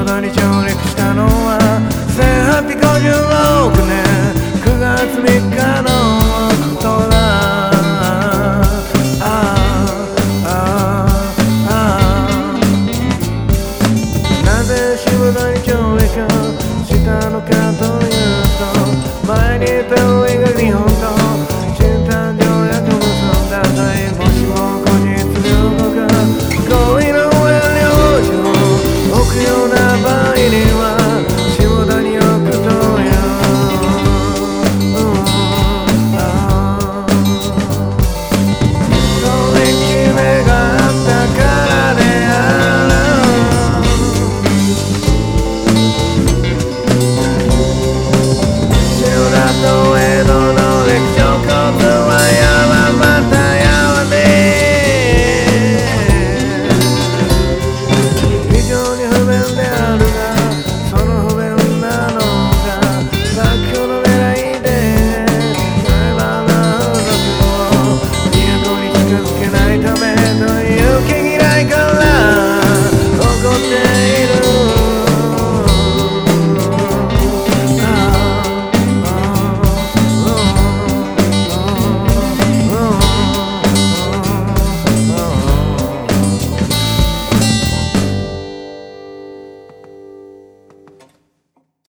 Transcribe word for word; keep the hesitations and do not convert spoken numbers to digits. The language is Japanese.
田に上陸したのはせんはっぴゃくごじゅうろくねんくがつみっかのことだ。なぜ渋谷に上陸したのかというと、前にいた